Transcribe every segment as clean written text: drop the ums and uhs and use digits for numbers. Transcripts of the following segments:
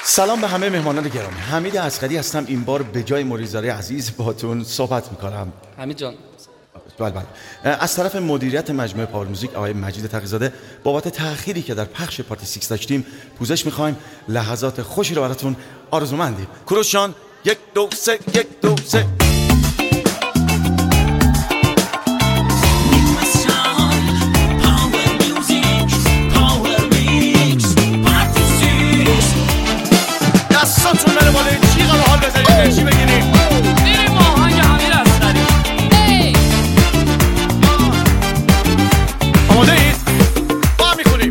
سلام به همه مهمانان گرامی. حمید اصغری هستم. این بار به جای مریزاری عزیز باهاتون صحبت میکنم. حمید جان. بله. از طرف مدیریت مجموعه پاور موزیک آقای مجید تقی‌زاده بابت تأخیری که در پخش پارتی 6 داشتیم پوزش میخوایم. لحظات خوشی رو براتون آرزومندیم. کوروش جان 1 2 3 1 2 3. دستاتون بره بالا، جیغ رو حال بزنید، انرژی بگیریم. میریم آهنگ حمید اصغری. آماده اید؟ با هم میخونیم.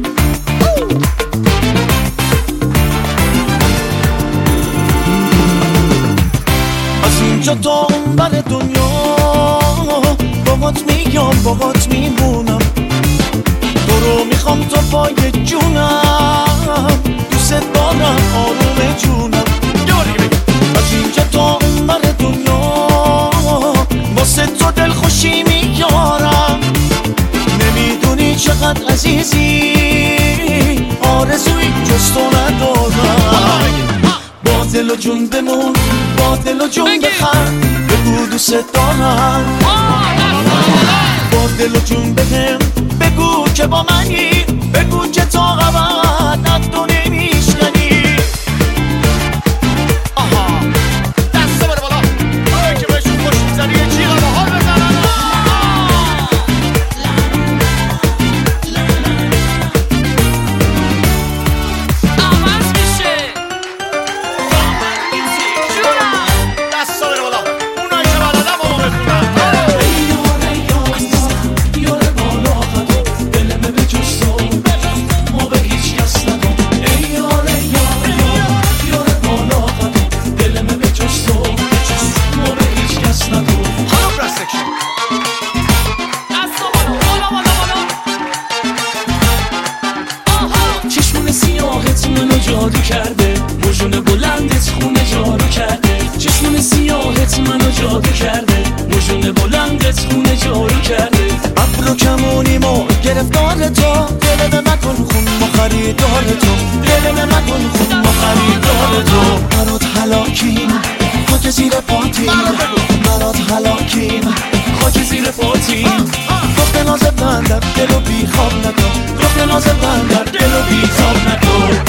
از اینجا تا اون بر دنیا باهات میگم، باهات میمونم. تو رو میخوام تا پای جونم، دوست دارم آروم جونم. از اینجا تا اون بر دنیا واسه تو دل خوشی میارم. نمیدونی چقدر عزیزی، آرزوی جز تو ندارم. با دل و جون بمون، با دل و جون بخند، بگو دوست دارم. با دل و جون بهم بگو که با منی، بگو که تا ابد از تو نمیشکنی. آها دستا بره بالا، آره که بهشون خوش میزنی، یه جیغ رو حال بزنن. عوض میشه دستا بره بالا، اونایی که بلدم با ما بخونن. جادو کرده، وجون بلندت خونه جارو کرده. چشمون سیاهت منو جادو کرده، وجون بلندت خونه جارو کرده. ابرو کمونیمو گرفتار تو، دل به مکن خون ما خریدار تو، دل به مکن خون ما خریدار تو. برات هلاکیم خاک زیر پاتیم، برات هلاکیم خاک زیر پاتیم. رخت ناز بندر دلو بی خواب نکن، رخت ناز بندر دلو بی خواب نکن.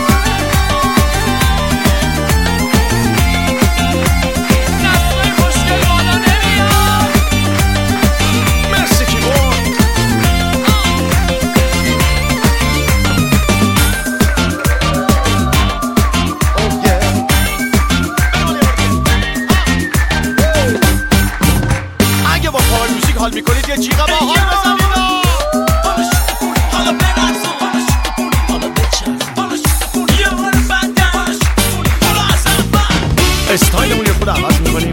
حال میکنید یه جیغ با حال بزنید. حالا برقص و حالا بچرخ، یه بار بندن، حالا اصلا بند. استایلمون یه خود عوض میکنیم.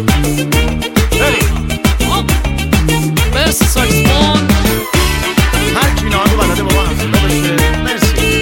بریم مرسی ساکسفون. هر کی اینا رو بلده با ما همزیلا بشه. مرسی.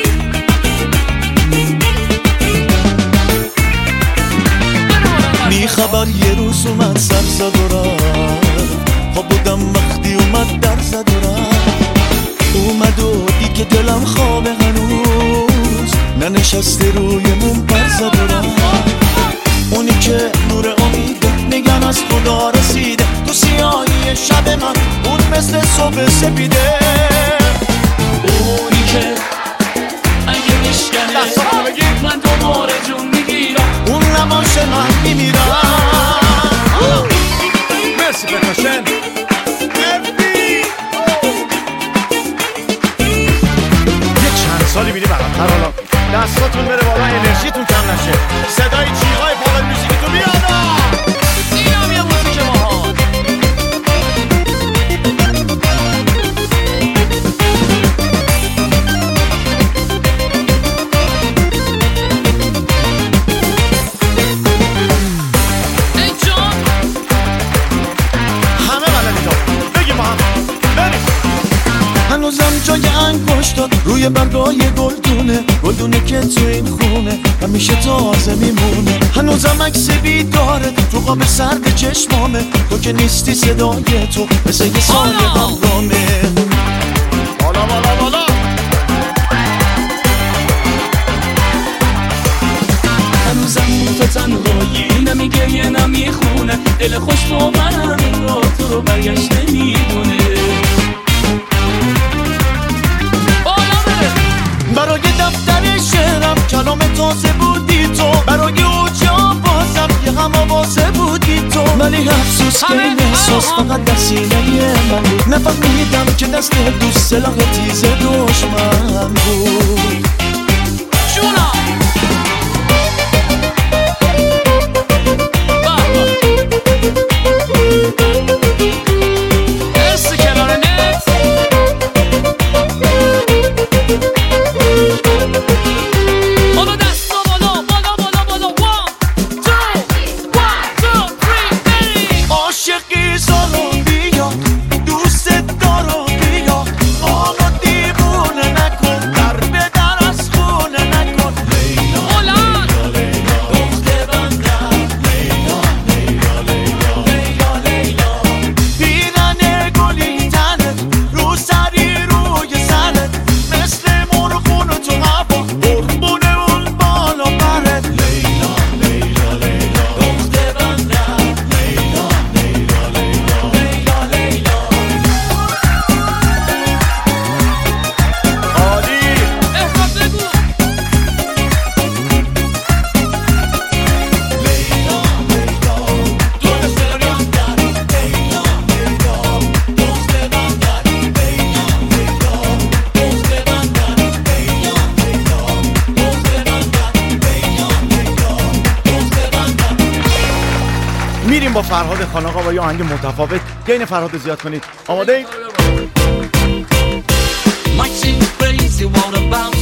بی خبر یه روز اومد سر زد و رفت، ها بودم وقتی اومد در زد و رفت. اومد و دیگه دلم خوابه هنوز، ننشسته روی مون پر زد و رفت. اونی که نور امیده نگم از خدا رسیده، تو سیاهی شب من اون مثل صبح سپیده. اونی که اگه میشکنه من دوباره جون میگیرم، اون نماش من میمیرم. مرسی پرکاشن. یه چند سالی میری براتر. حالا دستاتون بره بالا، انرژیتون کم نشه. صدای جیغای پاور موزیکتون بیاد. اینم یه موزیک باحال. ای جان همه بلدید بگیم با هم. بریم. هنوزم جای انگشتات روی برگای گلدونه که تو این خونه همیشه تازه میمونه. هنوزم عکس بیدارت تو قاب سرد چشمامه، تو که نیستی صدای تو مثل یه سال همرامه. بالا دل خوش با منم انگار تو رو برگشت نمیدونه. برای دفتر شعرم کلام تازه بودی تو، برای اوجا بازم یه هم آوازه بودی تو، ولی افسوس که این احساس فقط در سینه من بود. نفهمیدم که دست دوست سلاح تیز دشمن بود. میریم با فرهاد خان آقا با یه آهنگ متفاوت. گین فرهاد زیاد کنید. آماده اید؟